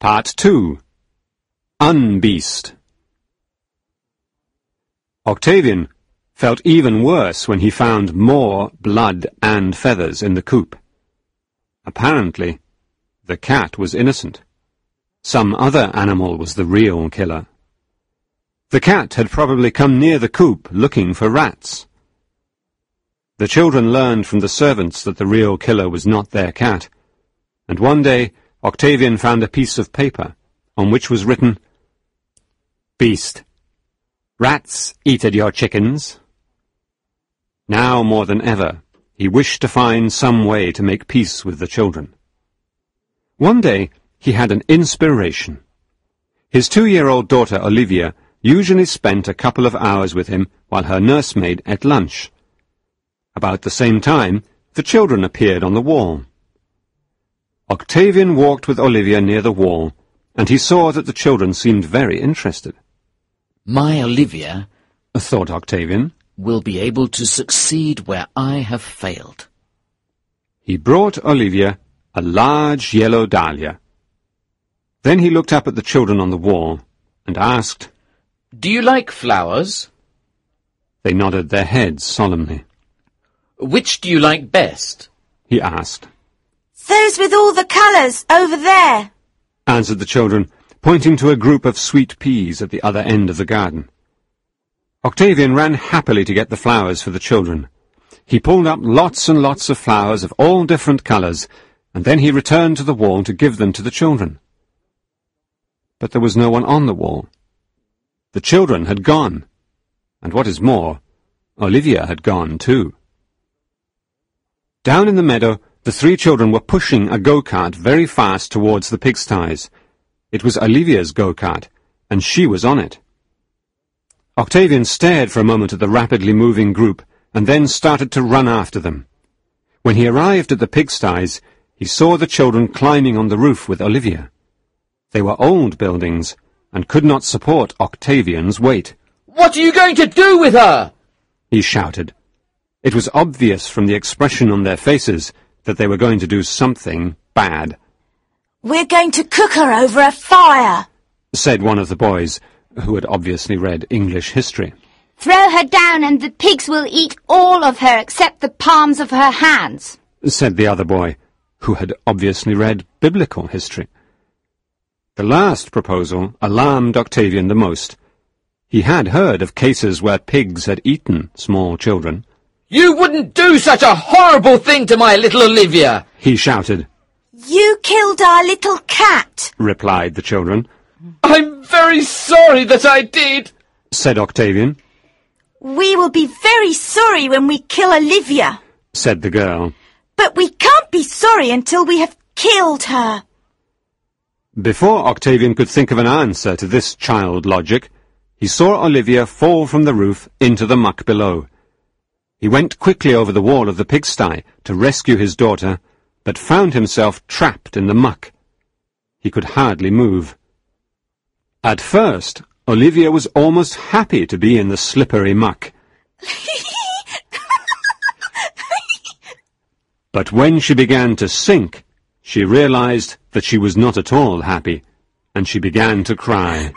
Part 2. Unbeast. Octavian felt even worse when he found more blood and feathers in the coop. Apparently, the cat was innocent. Some other animal was the real killer. The cat had probably come near the coop looking for rats. The children learned from the servants that the real killer was not their cat, and one day Octavian found a piece of paper on which was written, "Beast, rats eat at your chickens." Now more than ever, he wished to find some way to make peace with the children. One day, he had an inspiration. His 2-year-old daughter, Olivia, usually spent a couple of hours with him while her nursemaid ate lunch. About the same time, the children appeared on the wall. Octavian walked with Olivia near the wall, and he saw that the children seemed very interested. My Olivia, thought Octavian, will be able to succeed where I have failed. He brought Olivia a large yellow dahlia. Then he looked up at the children on the wall and asked, Do you like flowers? They nodded their heads solemnly. Which do you like best? He asked. Those with all the colours, over there, answered the children, pointing to a group of sweet peas at the other end of the garden. Octavian ran happily to get the flowers for the children. He pulled up lots and lots of flowers of all different colours, and then he returned to the wall to give them to the children. But there was no one on the wall. The children had gone, and what is more, Olivia had gone too. Down in the meadow, the 3 children were pushing a go-kart very fast towards the pigsties. It was Olivia's go-kart, and she was on it. Octavian stared for a moment at the rapidly moving group, and then started to run after them. When he arrived at the pigsties, he saw the children climbing on the roof with Olivia. They were old buildings, and could not support Octavian's weight. What are you going to do with her? He shouted. It was obvious from the expression on their faces that they were going to do something bad. We're going to cook her over a fire, said one of the boys, who had obviously read English history. Throw her down and the pigs will eat all of her except the palms of her hands, said the other boy, who had obviously read biblical history. The last proposal alarmed Octavian the most. He had heard of cases where pigs had eaten small children. You wouldn't do such a horrible thing to my little Olivia, he shouted. You killed our little cat, replied the children. I'm very sorry that I did, said Octavian. We will be very sorry when we kill Olivia, said the girl. But we can't be sorry until we have killed her. Before Octavian could think of an answer to this child logic, he saw Olivia fall from the roof into the muck below. He went quickly over the wall of the pigsty to rescue his daughter, but found himself trapped in the muck. He could hardly move. At first, Olivia was almost happy to be in the slippery muck. But when she began to sink, she realized that she was not at all happy, and she began to cry.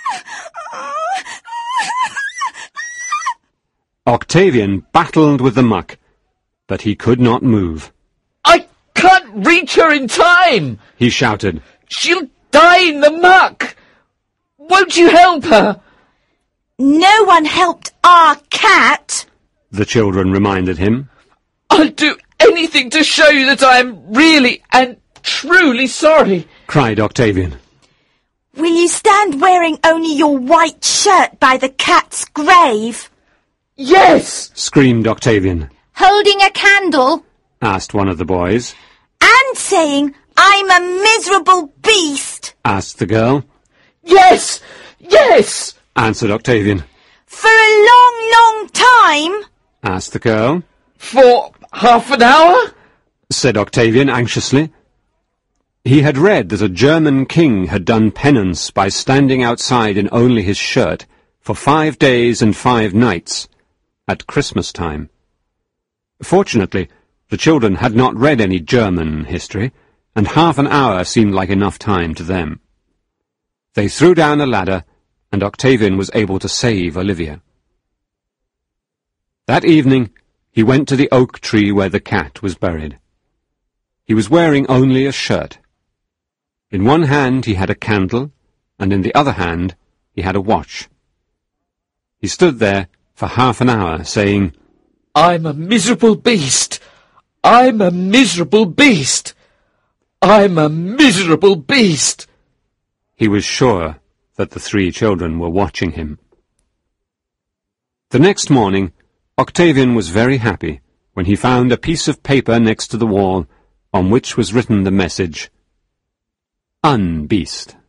Octavian battled with the muck, but he could not move. I can't reach her in time, he shouted. She'll die in the muck. Won't you help her? No one helped our cat, the children reminded him. I'll do anything to show you that I am really and truly sorry, cried Octavian. Will you stand wearing only your white shirt by the cat's grave? Yes, screamed Octavian. Holding a candle? Asked one of the boys. And saying, I'm a miserable beast? Asked the girl. Yes, yes, answered Octavian. For a long, long time? Asked the girl. For half an hour? Said Octavian anxiously. He had read that a German king had done penance by standing outside in only his shirt for 5 days and 5 nights at Christmas time. Fortunately, the children had not read any German history, and half an hour seemed like enough time to them. They threw down a ladder, and Octavian was able to save Olivia. That evening, he went to the oak tree where the cat was buried. He was wearing only a shirt. In one hand he had a candle, and in the other hand he had a watch. He stood there for half an hour, saying, "I'm a miserable beast! I'm a miserable beast! I'm a miserable beast!" He was sure that the 3 children were watching him. The next morning, Octavian was very happy when he found a piece of paper next to the wall on which was written the message, "Unbeast."